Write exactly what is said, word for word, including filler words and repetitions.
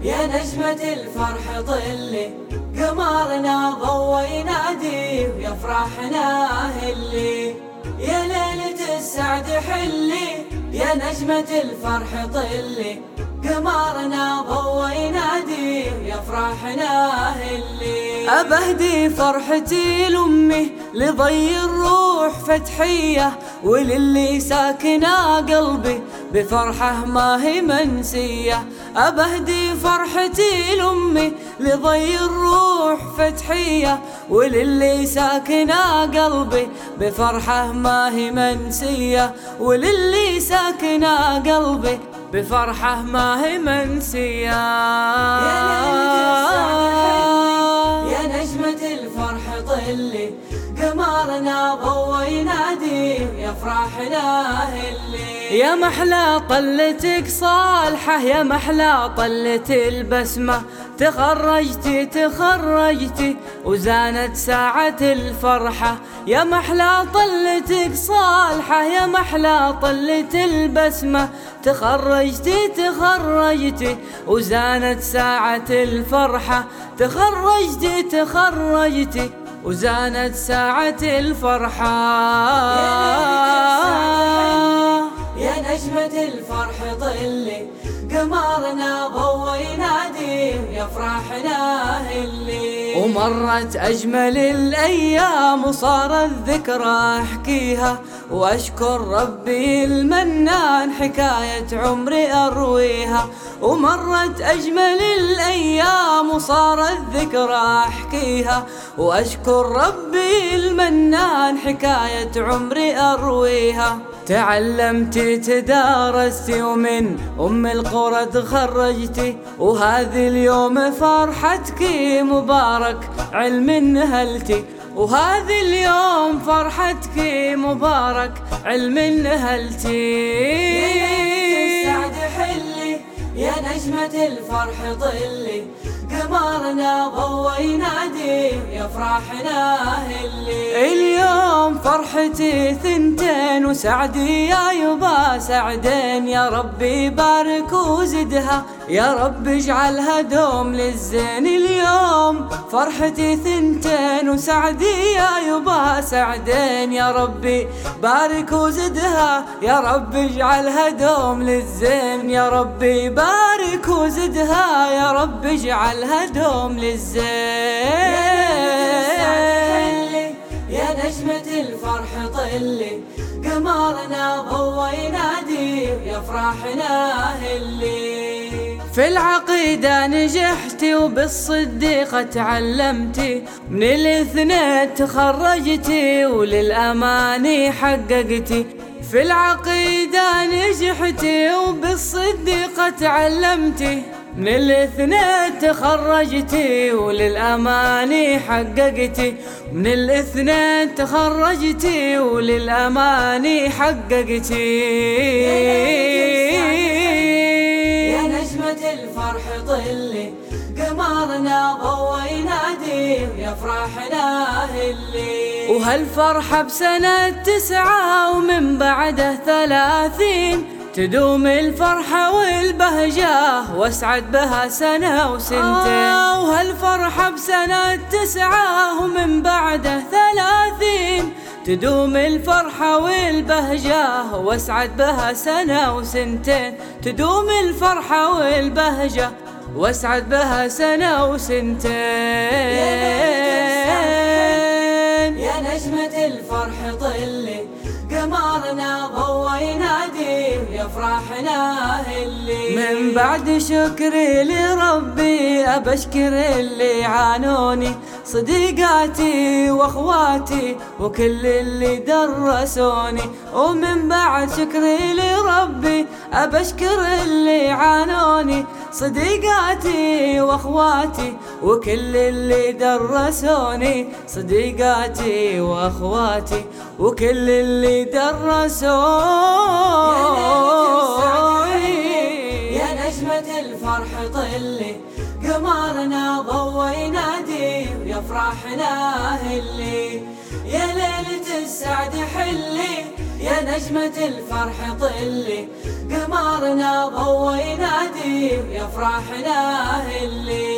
يا نجمة الفرح طلي، قمرنا ضوى ينادي ويا فرحنا هلي، يا ليلة السعد حلي، يا نجمة الفرح طلي، قمرنا ضوى ينادي ويا فرحنا هلي. أبهدي فرحتي لأمي لضي الروح فتحية، وللي ساكنة قلبي بفرحة ما هي منسية. أبهدي فرحتي لأمي لضي الروح فتحية، وللي ساكنة قلبي بفرحة ما هي منسية، وللي ساكنة قلبي بفرحة ما هي منسية. يا ليلة السعد يا نجمة الفرح طلي، قمرنا ضوى ينادي يا فرحنا هلي، يا محلى طلتك صالحة، يا محلى طلة البسمة، تخرجتي تخرجتي وزانت ساعة الفرحة، يا محلى طلتك صالحة، يا محلى طلة البسمة، تخرجتي تخرجتي وزانت ساعة الفرحة، تخرجتي تخرجتي وزانت ساعة الفرحة. يا نجمة الفرح طلي، قمرنا ضوى ينادي يا فرحنا هلي، ومرت أجمل الأيام وصارت ذكرى أحكيها، وأشكر ربي المنان حكاية عمري أرويها. ومرت أجمل الأيام وصارت ذكرى أحكيها، وأشكر ربي المنان حكاية عمري أرويها. تعلمتي تدارستي ومن أم القرى تخرجتي، وهذه اليوم فرحتك مبارك علم نهلتي، وهذه اليوم فرحتك مبارك علم نهلتي. يا السعد حلي، يا نجمة الفرح طلي، قمرنا ضوى ينادي يا فرحنا هلي، اليوم فرحتي ثنتين وسعدي يا يبا سعدين، يا ربي بارك وزدها، يا رب اجعلها دوم للزين. اليوم فرحتي ثنتين وسعدي يا يبا سعدين، يا ربي بارك وزدها، يا رب اجعلها دوم للزين، يا ربي بارك وزدها، يا رب اجعلها دوم للزين. يا نجمة الفرح طلي، قمرنا ضوى ينادي يا فرحنا هلي، في العقيدة نجحتي وبالصديقة تعلمتي، من الاثنين تخرجتي وللأماني حققتي. في العقيدة نجحتي وبالصديقة تعلمتي، من الاثنين تخرجتي وللأماني حققتي، من الاثنين تخرجتي وللأماني حققتي. يا نجمة الفرح طلي، قمرنا ضوى ينادي يا فرحنا هلي، وهالفرحة بسنة تسعة ومن بعده ثلاثين، تدوم الفرحة والبهجة واسعد بها سنة وسنتين. آه وهالفرحة بسنة تسعة ومن بعده ثلاثين، تدوم الفرحة والبهجة واسعد بها سنة وسنتين، تدوم الفرحة والبهجة واسعد بها سنة وسنتين. يا نجمة الفرح طلي، قمرنا ضوى ينادي يا فرحنا هلي، من بعد شكري لربي أبشكر اللي عانوني، صديقاتي واخواتي وكل اللي درسوني. ومن بعد شكري لربي أبشكر اللي عانوني، صديقاتي واخواتي وكل اللي درسوني، صديقاتي واخواتي وكل اللي درسوني. يا نجمة الفرح طلي، قمرنا ضوى ينادي يا فرحنا هلي، يا ليلة السعد حلي، يا نجمة الفرح طلي، قمرنا ضوى ينادي ويا فرحنا اللي